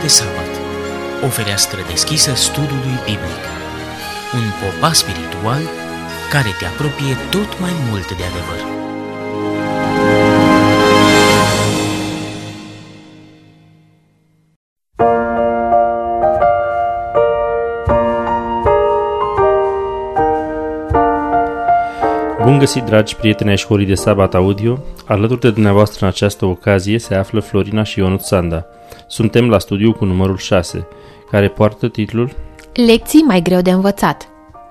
de sabat, o fereastră deschisă studiului biblic, un popas spiritual care te apropie tot mai mult de adevăr. Bun găsit, dragi prieteni ai Școlii de Sabat Audio! Alături de dumneavoastră în această ocazie se află Florina și Ionut Sanda. Suntem la studiu cu numărul 6, care poartă titlul Lecții mai greu de învățat.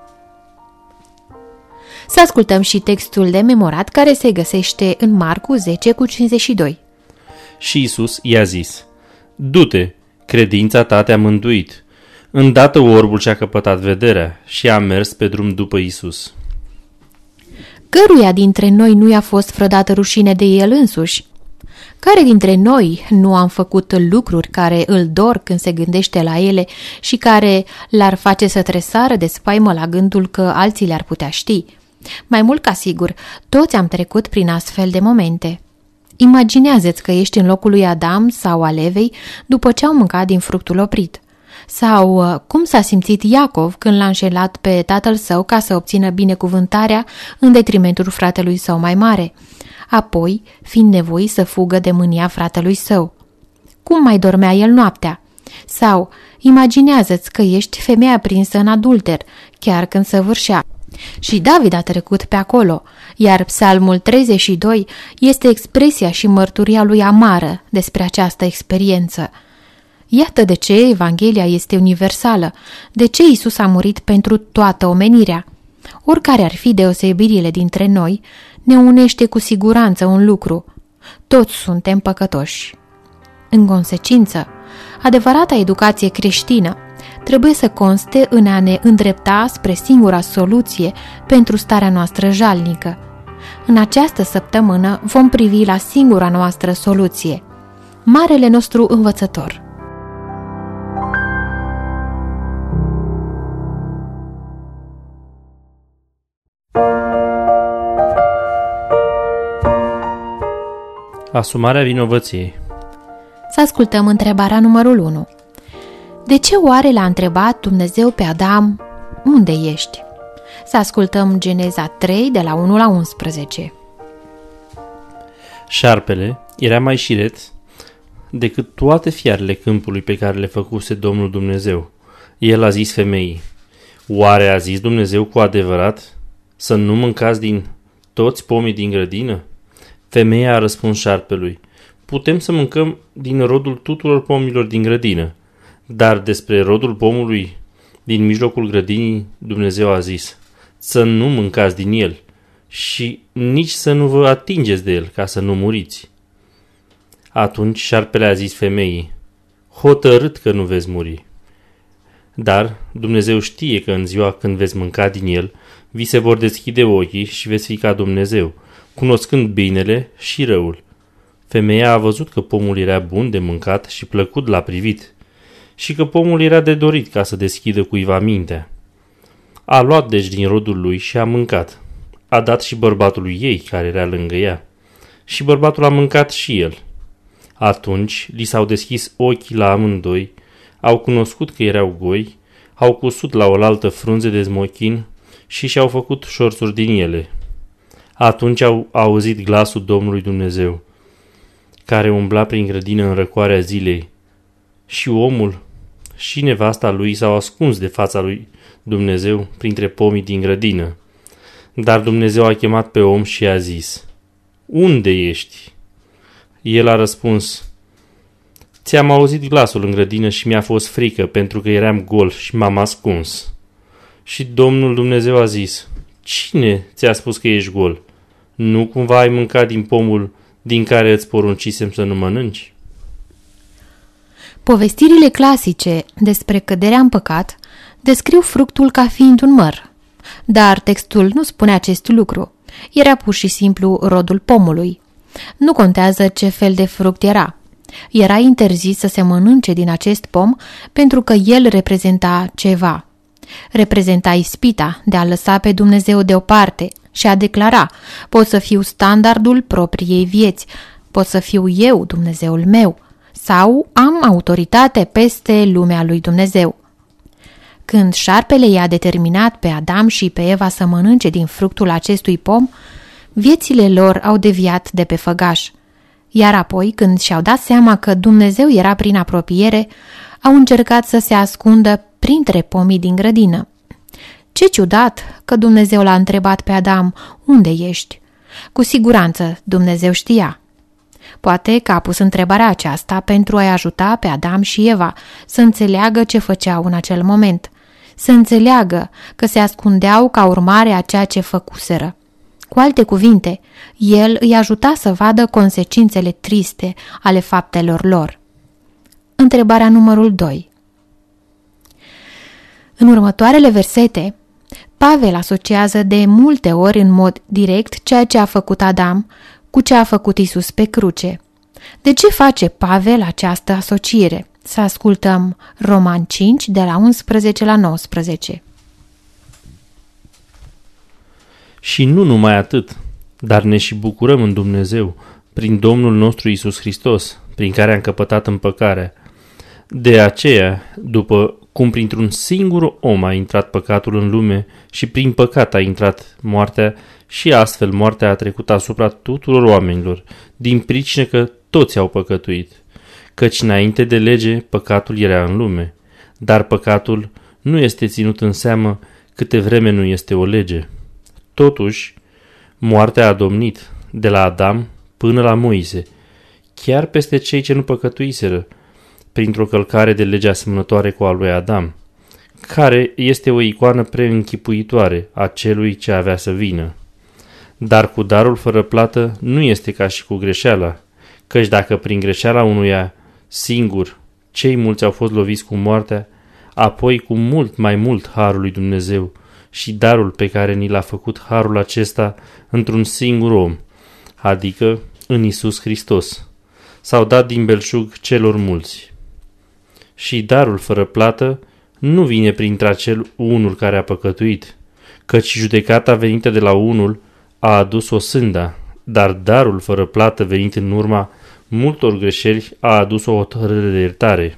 Să ascultăm și textul de memorat care se găsește în Marcu 10:52. Și Iisus i-a zis: Du-te, credința ta te-a mântuit. Îndată orbul și-a căpătat vederea și a mers pe drum după Iisus. Căruia dintre noi nu i-a fost vreodată rușine de el însuși? Care dintre noi nu am făcut lucruri care îl dor când se gândește la ele și care l-ar face să tresară de spaimă la gândul că alții le-ar putea ști? Mai mult ca sigur, toți am trecut prin astfel de momente. Imaginează-ți că ești în locul lui Adam sau al Evei după ce au mâncat din fructul oprit. Sau cum s-a simțit Iacov când l-a înșelat pe tatăl său ca să obțină binecuvântarea în detrimentul fratelui său mai mare, apoi fiind nevoit să fugă de mânia fratelui său. Cum mai dormea el noaptea? Sau imaginează-ți că ești femeia prinsă în adulter, chiar când săvârșea. Și David a trecut pe acolo, iar Psalmul 32 este expresia și mărturia lui amară despre această experiență. Iată de ce Evanghelia este universală, de ce Iisus a murit pentru toată omenirea. Oricare ar fi deosebirile dintre noi, ne unește cu siguranță un lucru: toți suntem păcătoși. În consecință, adevărata educație creștină trebuie să conste în a ne îndrepta spre singura soluție pentru starea noastră jalnică. În această săptămână vom privi la singura noastră soluție, Marele nostru învățător. Asumarea vinovăției. Să ascultăm întrebarea numărul 1. De ce oare l-a întrebat Dumnezeu pe Adam: unde ești? Să ascultăm Geneza 3 de la 1 la 11. Șarpele era mai șiret decât toate fiarele câmpului pe care le făcuse Domnul Dumnezeu. El a zis femeii: Oare a zis Dumnezeu cu adevărat să nu mâncați din toți pomii din grădină? Femeia a răspuns șarpelui: Putem să mâncăm din rodul tuturor pomilor din grădină, dar despre rodul pomului din mijlocul grădinii Dumnezeu a zis: Să nu mâncați din el și nici să nu vă atingeți de el, ca să nu muriți. Atunci șarpele a zis femeii: Hotărât că nu veți muri. Dar Dumnezeu știe că în ziua când veți mânca din el, vi se vor deschide ochii și veți fi ca Dumnezeu, cunoscând binele și răul. Femeia a văzut că pomul era bun de mâncat și plăcut la privit și că pomul era de dorit ca să deschidă cuiva mintea. A luat deci din rodul lui și a mâncat. A dat și bărbatului ei care era lângă ea și bărbatul a mâncat și el. Atunci li s-au deschis ochii la amândoi, au cunoscut că erau goi, au cusut la oaltă frunze de smochin și și-au făcut șorțuri din ele. Atunci au auzit glasul Domnului Dumnezeu, care umbla prin grădină în răcoarea zilei, și omul și nevasta lui s-au ascuns de fața lui Dumnezeu printre pomii din grădină. Dar Dumnezeu a chemat pe om și a zis: Unde ești? El a răspuns: Ți-am auzit glasul în grădină și mi-a fost frică pentru că eram gol și m-am ascuns. Și Domnul Dumnezeu a zis: Cine ți-a spus că ești gol? Nu cumva ai mâncat din pomul din care îți poruncisem să nu mănânci? Povestirile clasice despre căderea în păcat descriu fructul ca fiind un măr, dar textul nu spune acest lucru. Era pur și simplu rodul pomului. Nu contează ce fel de fruct era. Era interzis să se mănânce din acest pom pentru că el reprezenta ceva. Reprezenta ispita de a lăsa pe Dumnezeu deoparte și a declara: pot să fiu standardul propriei vieți, pot să fiu eu Dumnezeul meu, sau am autoritate peste lumea lui Dumnezeu. Când șarpele i-a determinat pe Adam și pe Eva să mănânce din fructul acestui pom, viețile lor au deviat de pe făgaș. Iar apoi, când și-au dat seama că Dumnezeu era prin apropiere, au încercat să se ascundă printre pomii din grădină. Ce ciudat că Dumnezeu l-a întrebat pe Adam, unde ești? Cu siguranță Dumnezeu știa. Poate că a pus întrebarea aceasta pentru a-i ajuta pe Adam și Eva să înțeleagă ce făceau în acel moment, să înțeleagă că se ascundeau ca urmare a ceea ce făcuseră. Cu alte cuvinte, el îi ajuta să vadă consecințele triste ale faptelor lor. Întrebarea numărul 2. În următoarele versete, Pavel asociază de multe ori în mod direct ceea ce a făcut Adam cu ce a făcut Isus pe cruce. De ce face Pavel această asociere? Să ascultăm Roman 5, de la 11 la 19. Și nu numai atât, dar ne și bucurăm în Dumnezeu, prin Domnul nostru Iisus Hristos, prin care am căpătat împăcarea. De aceea, după cum printr-un singur om a intrat păcatul în lume și prin păcat a intrat moartea, și astfel moartea a trecut asupra tuturor oamenilor, din pricină că toți au păcătuit. Căci înainte de lege păcatul era în lume, dar păcatul nu este ținut în seamă câte vreme nu este o lege. Totuși, moartea a domnit de la Adam până la Moise, chiar peste cei ce nu păcătuiseră, printr-o călcare de legea asemănătoare cu a lui Adam, care este o icoană preînchipuitoare a celui ce avea să vină. Dar cu darul fără plată nu este ca și cu greșeala, căci dacă prin greșeala unuia singur cei mulți au fost loviți cu moartea, apoi cu mult mai mult harul lui Dumnezeu și darul pe care ni l-a făcut harul acesta într-un singur om, adică în Iisus Hristos, s-au dat din belșug celor mulți. Și darul fără plată nu vine printre acel unul care a păcătuit, căci judecata venită de la unul a adus o sânda, dar darul fără plată venit în urma multor greșeli a adus o hotărâre de iertare.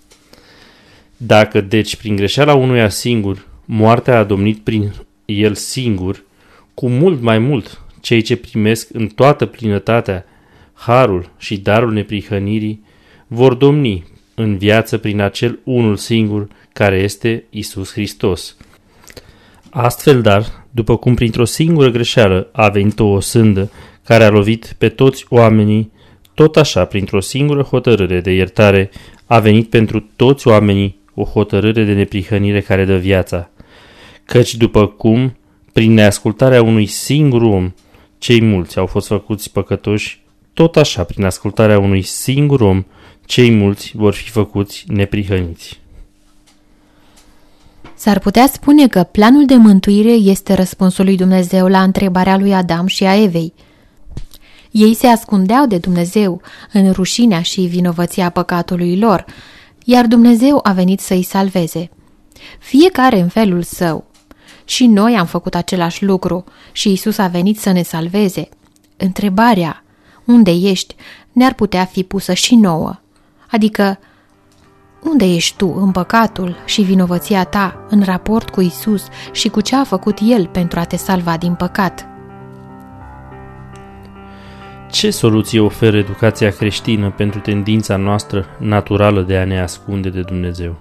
Dacă deci prin greșeala unuia singur moartea a domnit prin el singur, cu mult mai mult cei ce primesc în toată plinătatea harul și darul neprihănirii vor domni în viață prin acel unul singur care este Iisus Hristos. Astfel, dar, după cum printr-o singură greșeală a venit o sândă care a lovit pe toți oamenii, tot așa, printr-o singură hotărâre de iertare, a venit pentru toți oamenii o hotărâre de neprihănire care dă viața. Căci după cum, prin neascultarea unui singur om, cei mulți au fost făcuți păcătoși, tot așa, prin ascultarea unui singur om, cei mulți vor fi făcuți neprihăniți. S-ar putea spune că planul de mântuire este răspunsul lui Dumnezeu la întrebarea lui Adam și a Evei. Ei se ascundeau de Dumnezeu în rușinea și vinovăția păcatului lor, iar Dumnezeu a venit să-i salveze. Fiecare în felul său. Și noi am făcut același lucru și Iisus a venit să ne salveze. Întrebarea, unde ești, ne-ar putea fi pusă și nouă. Adică, unde ești tu în păcatul și vinovăția ta în raport cu Iisus și cu ce a făcut El pentru a te salva din păcat? Ce soluție oferă educația creștină pentru tendința noastră naturală de a ne ascunde de Dumnezeu?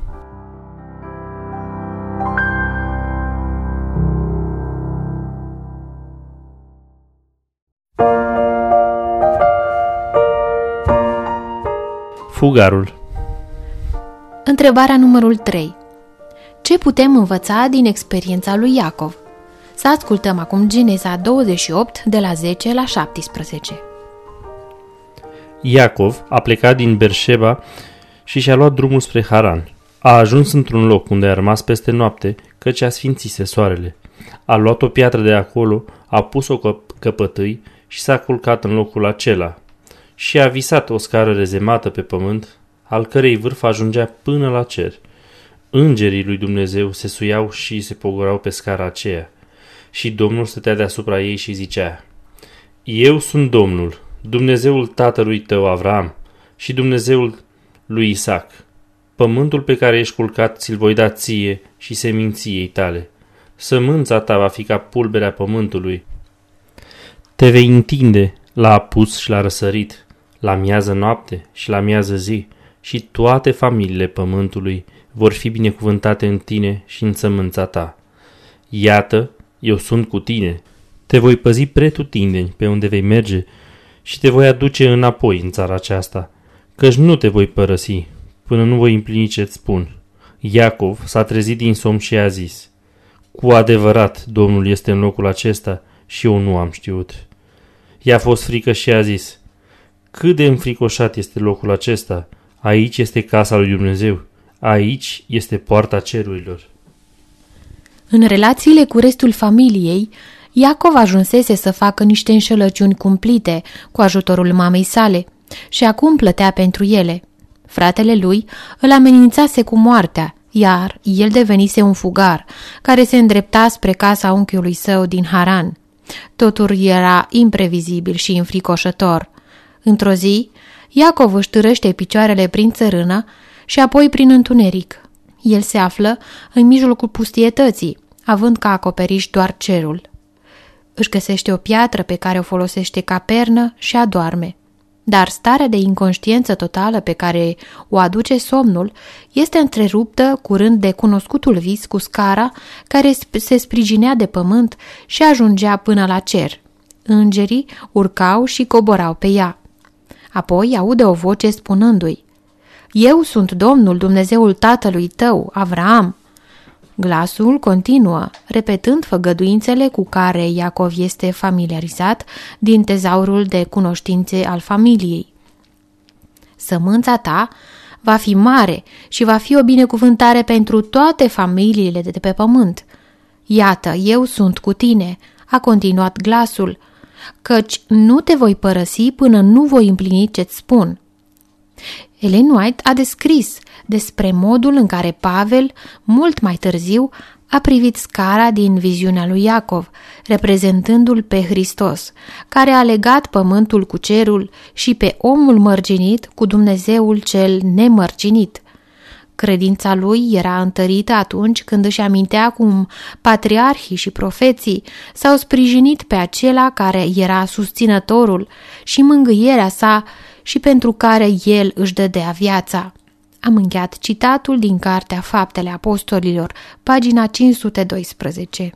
Fugarul. Întrebarea numărul 3. Ce putem învăța din experiența lui Iacov? Să ascultăm acum Geneza 28, de la 10 la 17. Iacov a plecat din Berșeba și și-a luat drumul spre Haran. A ajuns într-un loc unde a rămas peste noapte, căci a sfințise soarele. A luat o piatră de acolo, a pus-o căpătâi și s-a culcat în locul acela. Și a visat o scară rezemată pe pământ, al cărei vârf ajungea până la cer. Îngerii lui Dumnezeu se suiau și se pogorau pe scara aceea. Și Domnul stătea deasupra ei și zicea: Eu sunt Domnul, Dumnezeul tatălui tău Avram și Dumnezeul lui Isaac: pământul pe care ești culcat ți-l voi da ție și seminției tale. Sămânța ta va fi ca pulberea pământului. Te vei întinde la apus și la răsărit, la miază noapte și la miază zi, și toate familiile pământului vor fi binecuvântate în tine și în sămânța ta. Iată, eu sunt cu tine, te voi păzi pretutindeni pe unde vei merge și te voi aduce înapoi în țara aceasta, căci nu te voi părăsi până nu voi împlini ce-ți spun. Iacov s-a trezit din somn și a zis: cu adevărat, Domnul este în locul acesta și eu nu am știut. I-a fost frică și a zis: cât de înfricoșat este locul acesta! Aici este casa lui Dumnezeu, aici este poarta cerurilor. În relațiile cu restul familiei, Iacov ajunsese să facă niște înșelăciuni cumplite cu ajutorul mamei sale și acum plătea pentru ele. Fratele lui îl amenințase cu moartea, iar el devenise un fugar, care se îndrepta spre casa unchiului său din Haran. Totul era imprevizibil și înfricoșător. Într-o zi, Iacov își târăște picioarele prin țărână și apoi prin întuneric. El se află în mijlocul pustietății, având ca acoperiș doar cerul. Își găsește o piatră pe care o folosește ca pernă și adorme. Dar starea de inconștiență totală pe care o aduce somnul este întreruptă curând de cunoscutul vis cu scara care se sprijinea de pământ și ajungea până la cer. Îngerii urcau și coborau pe ea. Apoi aude o voce spunându-i: eu sunt Domnul, Dumnezeul tatălui tău, Avraam. Glasul continuă, repetând făgăduințele cu care Iacov este familiarizat din tezaurul de cunoștințe al familiei. Sămânța ta va fi mare și va fi o binecuvântare pentru toate familiile de pe pământ. Iată, eu sunt cu tine, a continuat glasul, căci nu te voi părăsi până nu voi împlini ce-ți spun. Ellen White a descris despre modul în care Pavel, mult mai târziu, a privit scara din viziunea lui Iacov, reprezentându-l pe Hristos, care a legat pământul cu cerul și pe omul mărginit cu Dumnezeul cel nemărginit. Credința lui era întărită atunci când își amintea cum patriarhii și profeții s-au sprijinit pe acela care era susținătorul și mângâierea sa și pentru care el își dădea viața. Am încheiat citatul din Cartea Faptele Apostolilor, pagina 512.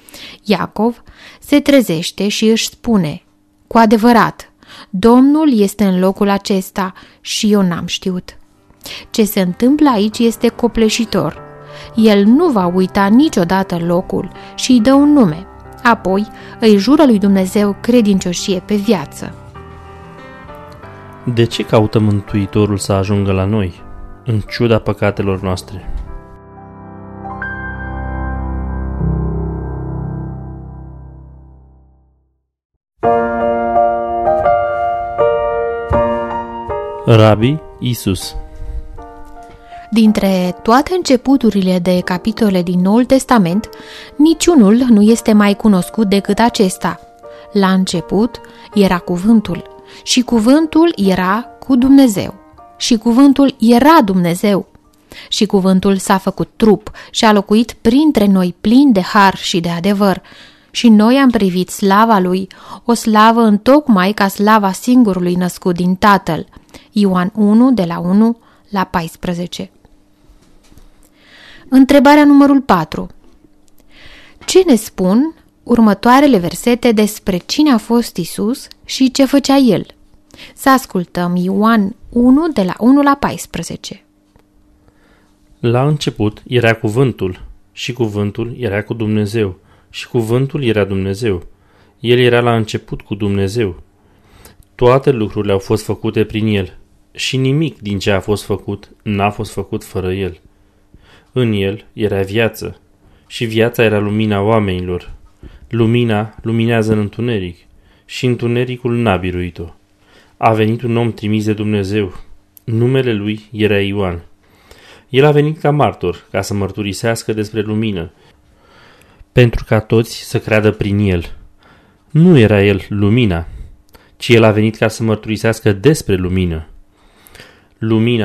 Iacov se trezește și își spune: cu adevărat, Domnul este în locul acesta și eu n-am știut. Ce se întâmplă aici este copleșitor. El nu va uita niciodată locul și îi dă un nume. Apoi îi jură lui Dumnezeu credincioșie pe viață. De ce caută Mântuitorul să ajungă la noi, în ciuda păcatelor noastre? Rabi Isus. Dintre toate începuturile de capitole din Noul Testament, niciunul nu este mai cunoscut decât acesta. La început era cuvântul și cuvântul era cu Dumnezeu și cuvântul era Dumnezeu și cuvântul s-a făcut trup și a locuit printre noi plin de har și de adevăr și noi am privit slava lui, o slavă întocmai ca slava singurului născut din Tatăl. Ioan 1, de la 1 la 14. Întrebarea numărul 4. Ce ne spun următoarele versete despre cine a fost Isus și ce făcea El? Să ascultăm Ioan 1, de la 1 la 14. La început era cuvântul și cuvântul era cu Dumnezeu și cuvântul era Dumnezeu. El era la început cu Dumnezeu. Toate lucrurile au fost făcute prin El și nimic din ce a fost făcut n-a fost făcut fără El. În El era viață și viața era lumina oamenilor. Lumina luminează în întuneric și întunericul n-a biruit-o. A venit un om trimis de Dumnezeu. Numele lui era Ioan. El a venit ca martor, ca să mărturisească despre lumină, pentru ca toți să creadă prin el. Nu era el lumina, ci el a venit ca să mărturisească despre lumină. Lumina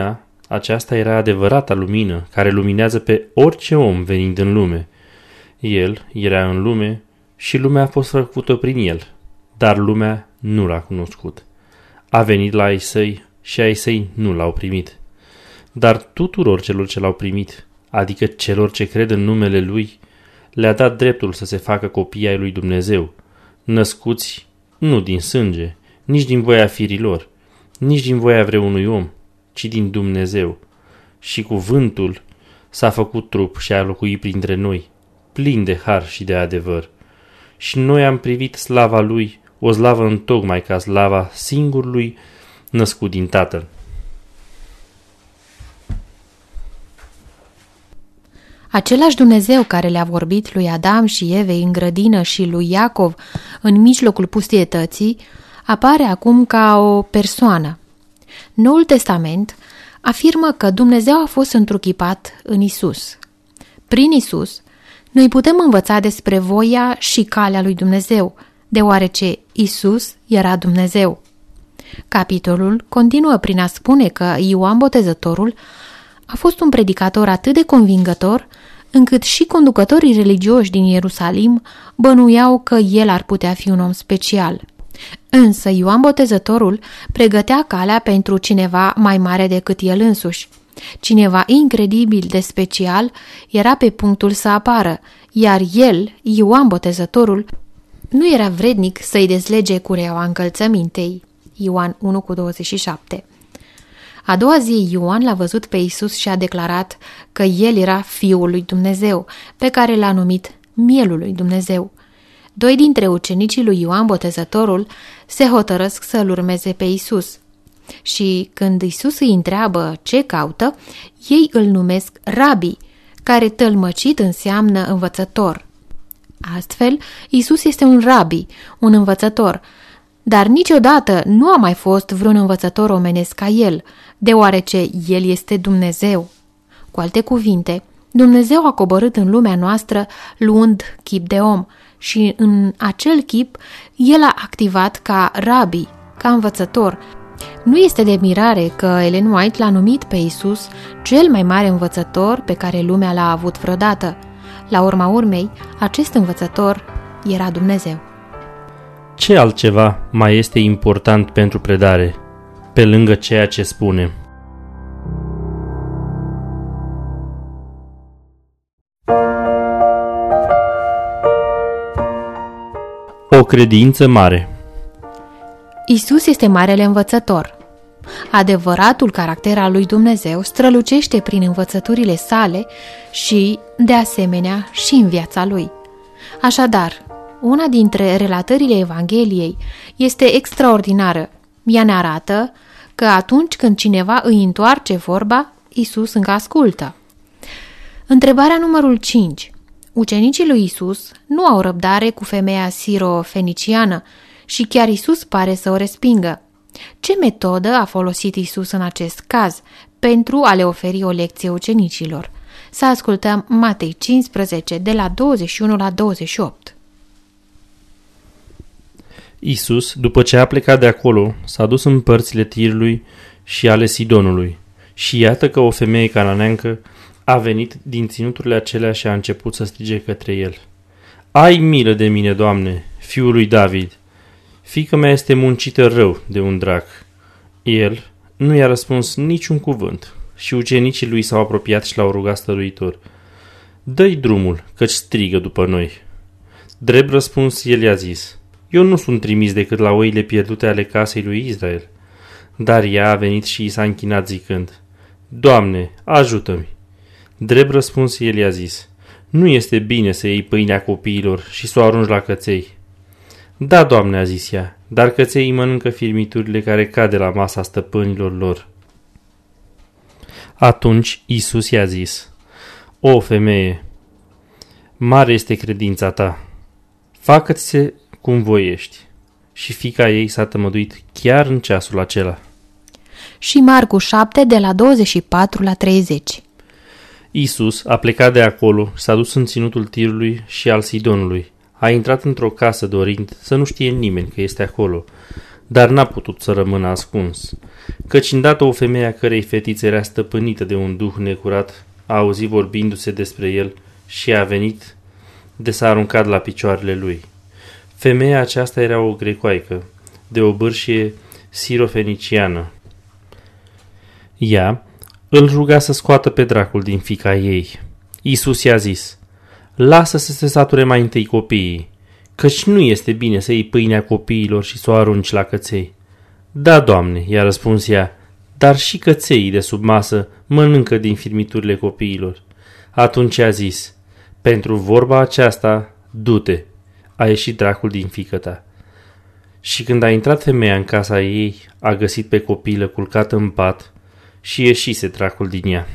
Aceasta era adevărata lumină, care luminează pe orice om venind în lume. El era în lume și lumea a fost făcută prin el, dar lumea nu l-a cunoscut. A venit la ai săi și ai săi nu l-au primit. Dar tuturor celor ce l-au primit, adică celor ce cred în numele lui, le-a dat dreptul să se facă copii ai lui Dumnezeu, născuți nu din sânge, nici din voia firilor, nici din voia vreunui om, ci din Dumnezeu. Și cuvântul s-a făcut trup și a locuit printre noi, plin de har și de adevăr. Și noi am privit slava lui, o slavă întocmai ca slava singurului născut din Tatăl. Același Dumnezeu care le-a vorbit lui Adam și Evei în grădină și lui Iacov în mijlocul pustietății, apare acum ca o persoană. Noul Testament afirmă că Dumnezeu a fost întruchipat în Isus. Prin Isus, noi putem învăța despre voia și calea lui Dumnezeu, deoarece Isus era Dumnezeu. Capitolul continuă prin a spune că Ioan Botezătorul a fost un predicator atât de convingător, încât și conducătorii religioși din Ierusalim bănuiau că el ar putea fi un om special. Însă Ioan Botezătorul pregătea calea pentru cineva mai mare decât el însuși. Cineva incredibil de special era pe punctul să apară, iar el, Ioan Botezătorul, nu era vrednic să-i dezlege cureaua încălțămintei. Ioan 1:27. A doua zi Ioan l-a văzut pe Isus și a declarat că el era Fiul lui Dumnezeu, pe care l-a numit Mielul lui Dumnezeu. Doi dintre ucenicii lui Ioan Botezătorul se hotărăsc să-l urmeze pe Isus. Și când Isus îi întreabă ce caută, ei îl numesc Rabi, care tălmăcit înseamnă învățător. Astfel, Isus este un rabi, un învățător, dar niciodată nu a mai fost vreun învățător omenesc ca el, deoarece el este Dumnezeu. Cu alte cuvinte, Dumnezeu a coborât în lumea noastră luând chip de om și în acel chip el a activat ca rabi, ca învățător. Nu este de mirare că Ellen White l-a numit pe Isus cel mai mare învățător pe care lumea l-a avut vreodată. La urma urmei, acest învățător era Dumnezeu. Ce altceva mai este important pentru predare, pe lângă ceea ce spune? O credință mare. Isus este marele învățător. Adevăratul caracter al lui Dumnezeu strălucește prin învățăturile sale și, de asemenea, și în viața lui. Așadar, una dintre relatările Evangheliei este extraordinară. Ea ne arată că atunci când cineva îi întoarce vorba, Isus încă ascultă. Întrebarea numărul 5. Ucenicii lui Isus nu au răbdare cu femeia siro-feniciană și chiar Isus pare să o respingă. Ce metodă a folosit Isus în acest caz pentru a le oferi o lecție ucenicilor? Să ascultăm Matei 15, de la 21 la 28. Isus, după ce a plecat de acolo, s-a dus în părțile Tirului și ale Sidonului. Și iată că o femeie cananeancă a venit din ținuturile acelea și a început să strige către el: Ai milă de mine, Doamne, fiul lui David! Fiica mea este muncită rău de un drac. El nu i-a răspuns niciun cuvânt și ucenicii lui s-au apropiat și l-au rugat stăruitor: Dă-i drumul, căci strigă după noi. Drept răspuns, el i-a zis: Eu nu sunt trimis decât la oile pierdute ale casei lui Israel. Dar ea a venit și i s-a închinat zicând: Doamne, ajută-mi! Drept răspuns, el i-a zis: Nu este bine să iei pâinea copiilor și să o arunci la căței. Da, Doamne, a zis ea, dar căței mănâncă firmiturile care cad de la masa stăpânilor lor. Atunci Iisus i-a zis: O femeie, mare este credința ta, facă-ți-se cum voiești. Și fiica ei s-a tămăduit chiar în ceasul acela. Și Marcu 7, de la 24 la 30. Iisus a plecat de acolo și s-a dus în ținutul Tirului și al Sidonului. A intrat într-o casă dorind să nu știe nimeni că este acolo. dar n-a putut să rămână ascuns, căci îndată o femeie a cărei fetiță era stăpânită de un duh necurat a auzit vorbindu-se despre el și a venit de s-a aruncat la picioarele lui. Femeia aceasta era o grecoaică, de o bârșie sirofeniciană. Ea îl ruga să scoată pe dracul din fiica ei. Iisus i-a zis: lasă să se sature mai întâi copiii, căci nu este bine să iei pâinea copiilor și să o arunci la căței. Da, Doamne, i-a răspuns ea, dar și cățeii de sub masă mănâncă din firmiturile copiilor. Atunci a zis: pentru vorba aceasta, du-te, a ieșit dracul din fiică ta. Și când a intrat femeia în casa ei, a găsit pe copilă culcată în pat și ieșise dracul din ea.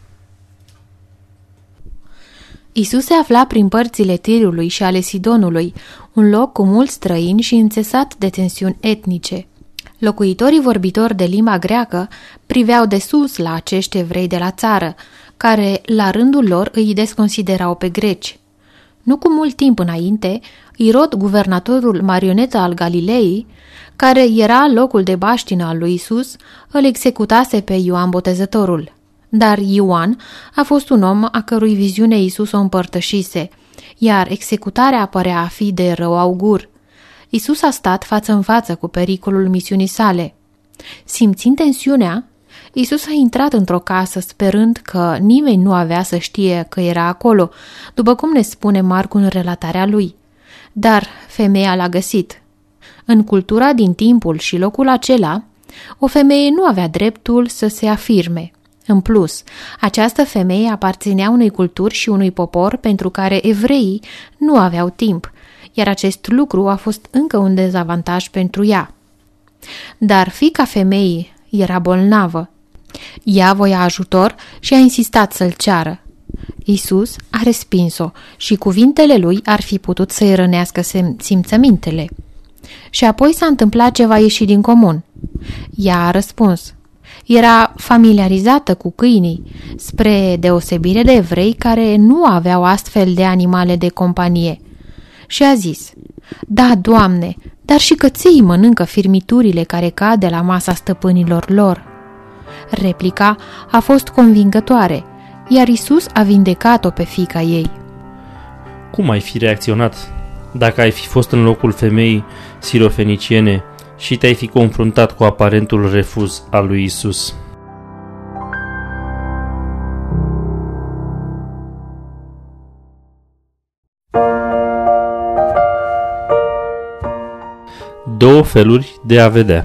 Iisus se afla prin părțile Tirului și ale Sidonului, un loc cu mulți străini și înțesat de tensiuni etnice. Locuitorii vorbitori de limba greacă priveau de sus la acești evrei de la țară, care, la rândul lor, îi desconsiderau pe greci. Nu cu mult timp înainte, Irod, guvernatorul marionetă al Galilei, care era locul de baștină al lui Isus, îl executase pe Ioan Botezătorul. Dar Ioan a fost un om a cărui viziune Isus o împărtășise, iar executarea părea a fi de rău augur. Isus a stat față în față cu pericolul misiunii sale. Simțind tensiunea, Isus a intrat într-o casă sperând că nimeni nu avea să știe că era acolo, după cum ne spune Marcu în relatarea lui. Dar femeia l-a găsit. În cultura din timpul și locul acela, o femeie nu avea dreptul să se afirme. În plus, această femeie aparținea unei culturi și unui popor pentru care evreii nu aveau timp, iar acest lucru a fost încă un dezavantaj pentru ea. Dar fiica femeii era bolnavă. Ea voia ajutor și a insistat să-l ceară. Iisus a respins-o și cuvintele lui ar fi putut să-i rănească simțămintele. Și apoi s-a întâmplat ceva ieșit din comun. Ea a răspuns. Era familiarizată cu câinii, spre deosebire de evrei care nu aveau astfel de animale de companie. Și a zis: da, Doamne, dar și căței mănâncă firmiturile care cad de la masa stăpânilor lor. Replica a fost convingătoare, iar Isus a vindecat-o pe fiica ei. Cum ai fi reacționat dacă ai fi fost în locul femeii sirofeniciene și te-ai fi confruntat cu aparentul refuz al lui Isus? Două feluri de a vedea.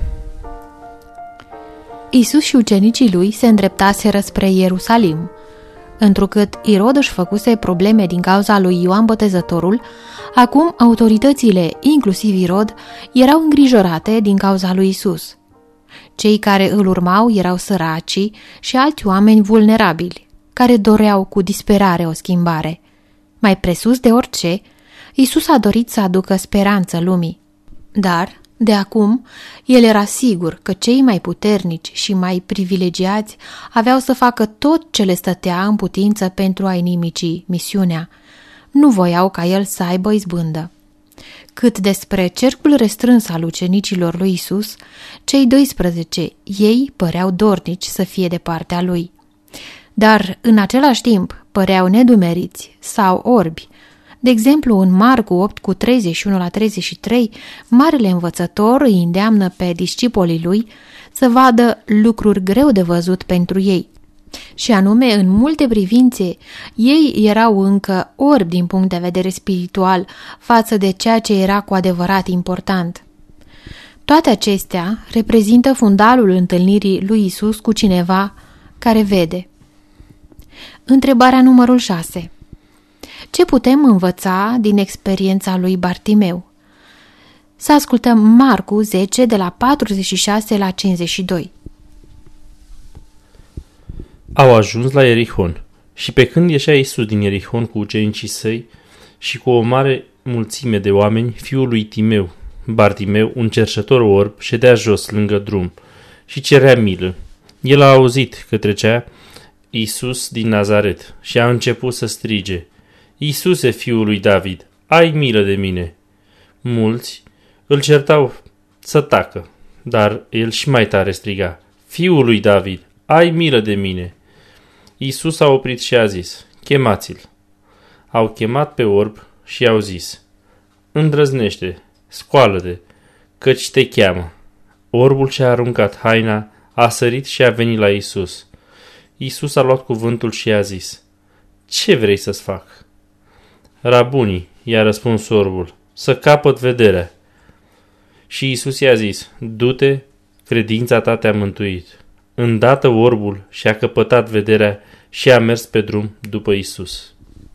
Isus și ucenicii lui se îndreptaseră spre Ierusalim. Întrucât Irod își făcuse probleme din cauza lui Ioan Botezătorul, acum autoritățile, inclusiv Irod, erau îngrijorate din cauza lui Isus. Cei care îl urmau erau săracii și alți oameni vulnerabili, care doreau cu disperare o schimbare. Mai presus de orice, Isus a dorit să aducă speranță lumii. Dar, de acum, el era sigur că cei mai puternici și mai privilegiați aveau să facă tot ce le stătea în putință pentru a-i nimici misiunea. Nu voiau ca el să aibă izbândă. Cât despre cercul restrâns al ucenicilor lui Isus, cei 12, ei păreau dornici să fie de partea lui. Dar, în același timp, păreau nedumeriți sau orbi. De exemplu, în Marcu 8 cu 31 la 33, marele învățător îi îndeamnă pe discipolii lui să vadă lucruri greu de văzut pentru ei. Și anume, în multe privințe, ei erau încă orbi din punct de vedere spiritual față de ceea ce era cu adevărat important. Toate acestea reprezintă fundalul întâlnirii lui Isus cu cineva care vede. Întrebarea numărul 6. Ce putem învăța din experiența lui Bartimeu? Să ascultăm Marcu 10 de la 46 la 52. Au ajuns la Ierihon și pe când ieșea Iisus din Ierihon cu ucenicii săi și cu o mare mulțime de oameni, fiul lui Timeu, Bartimeu, un cerșător orb, ședea jos lângă drum și cerea milă. El a auzit că trecea Iisus din Nazaret și a început să strige: Iisuse, fiul lui David, ai milă de mine! Mulți îl certau să tacă, Dar el și mai tare striga: Fiul lui David, ai milă de mine! Iisus a oprit și a zis: Chemați-l. Au chemat pe orb și i-au zis: Îndrăznește, scoală-te, căci te cheamă. Orbul și-a aruncat haina, a sărit și a venit la Iisus. Iisus a luat cuvântul și i-a zis: Ce vrei să-ți fac? Rabunii, i-a răspuns orbul, să capăt vederea. Și Iisus i-a zis: Du-te, credința ta te-a mântuit. Îndată orbul și-a căpătat vederea și a mers pe drum după Iisus.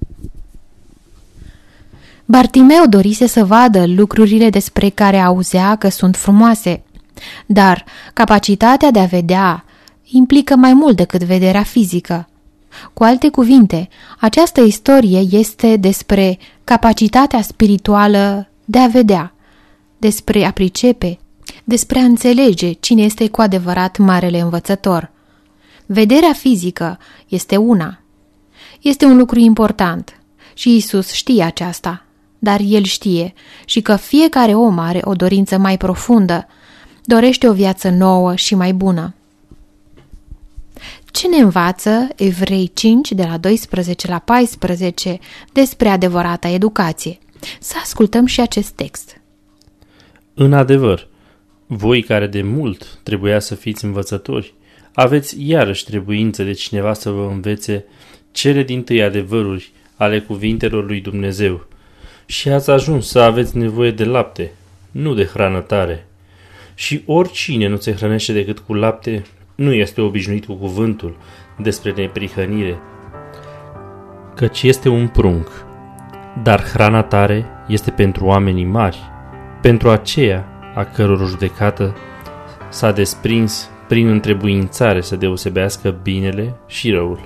Bartimeu dorise să vadă lucrurile despre care auzea că sunt frumoase, dar capacitatea de a vedea implică mai mult decât vederea fizică. Cu alte cuvinte, această istorie este despre capacitatea spirituală de a vedea, despre a pricepe, despre a înțelege cine este cu adevărat marele învățător. Vederea fizică este una. Este un lucru important și Iisus știe aceasta, dar El știe și că fiecare om are o dorință mai profundă, dorește o viață nouă și mai bună. Ce ne învață Evrei 5, de la 12 la 14, despre adevărata educație? Să ascultăm și acest text. În adevăr, voi care de mult trebuia să fiți învățători, aveți iarăși trebuință de cineva să vă învețe cele dintâi adevăruri ale cuvintelor lui Dumnezeu și ați ajuns să aveți nevoie de lapte, nu de hrană tare. Și oricine nu se hrănește decât cu lapte, nu este obișnuit cu cuvântul despre neprihănire, căci este un prunc, dar hrana tare este pentru oamenii mari, pentru aceia a căror judecată s-a desprins prin întrebuințare să deosebească binele și răul.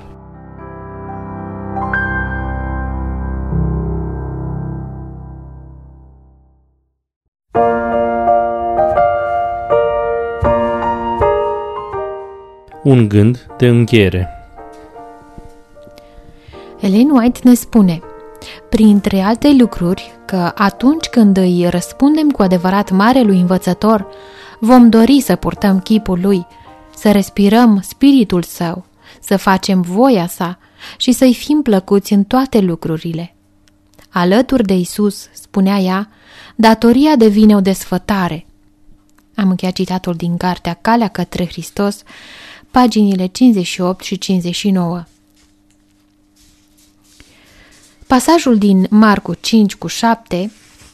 Un gând de încheiere. Ellen White ne spune, printre alte lucruri, că atunci când îi răspundem cu adevărat marelui învățător, vom dori să purtăm chipul lui, să respirăm spiritul său, să facem voia sa și să-i fim plăcuți în toate lucrurile. Alături de Iisus, spunea ea, datoria devine o desfătare. Am încheiat citatul din cartea Calea către Hristos, paginile 58 și 59. Pasajul din Marcu 5:7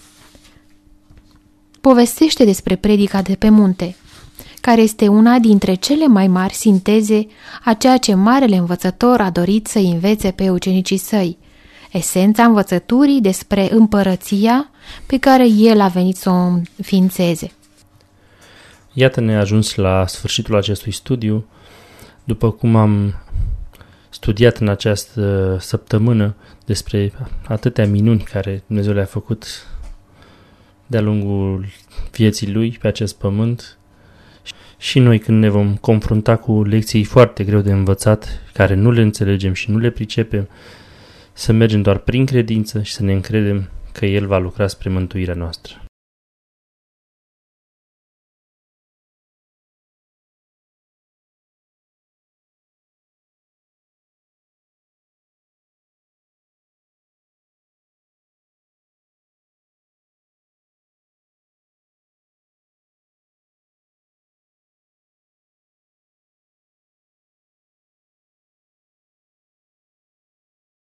povestește despre predica de pe munte, care este una dintre cele mai mari sinteze a ceea ce marele învățător a dorit să învețe pe ucenicii săi, esența învățăturii despre împărăția pe care el a venit să o înființeze. Iată, ne-a ajuns la sfârșitul acestui studiu. După cum am studiat în această săptămână despre atâtea minuni care Dumnezeu le-a făcut de-a lungul vieții Lui pe acest pământ, și noi când ne vom confrunta cu lecții foarte greu de învățat, care nu le înțelegem și nu le pricepem, să mergem doar prin credință și să ne încredem că El va lucra spre mântuirea noastră.